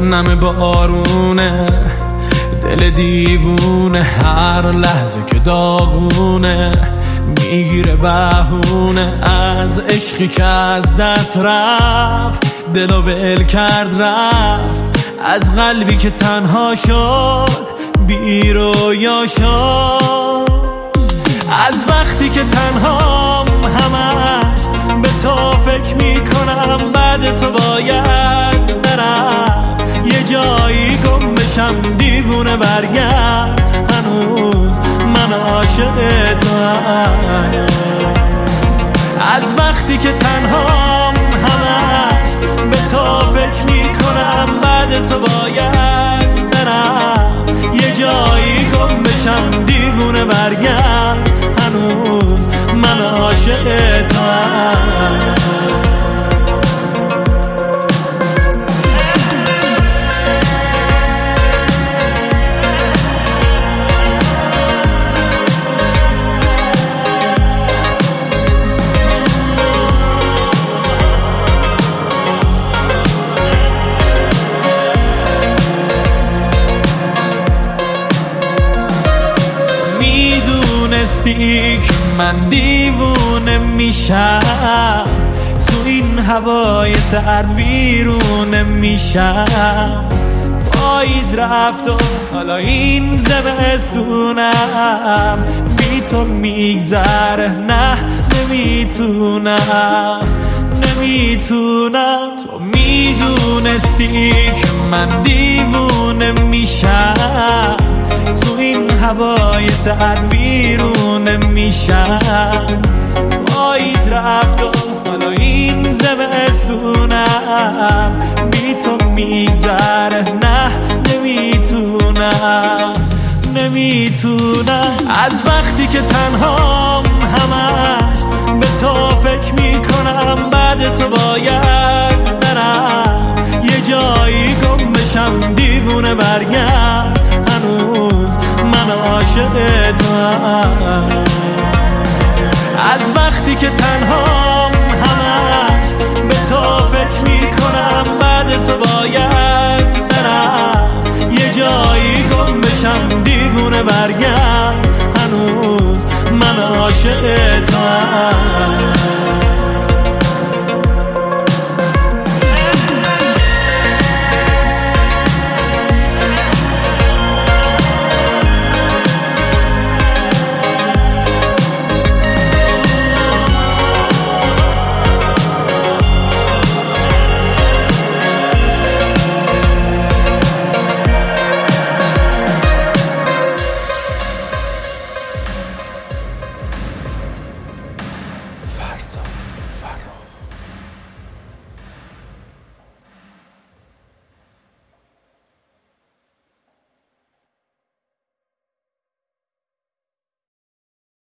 نم بارونه، دل دیوونه هر لحظه که داغونه، میگیره بهونه از عشقی که از دست رفت، دلو ول کرد رفت، از قلبی که تنها شد بی رویا شد. از وقتی که تنهام همش به تو فکر میکنم، بعد تو باید برم یه جایی گم بشم، دیوونه برگرد هنوز من عاشق توام. از وقتی که تنهام همش به تو فکر میکنم، بعد تو باید برم یه جایی گم بشم، دیوونه برگرد هنوز من عاشق توام. میدونستی که من دیوونه میشم، تو این هوای سرد ویرونه میشم. پاییز رفت و حالا این زمستونم بی تو میگذره، نه نمیتونم. تو میدونستی که من دیوونه میشم، تو این هوای سرد ویرونه میشم. پاییز رفت و حالا این زمستونم بی تو میگذره، نه نمیتونم. از وقتی که تنهام همش به تو فکر میکنم، بعد تو باید برم یه جایی گم بشم، دیوونه برگرد هنوز من عاشق توام. از وقتی که تنهام همش به تو فکر میکنم، بعد تو باید برم یه جایی گم بشم، دیوونه برگرد هنوز من عاشق توام.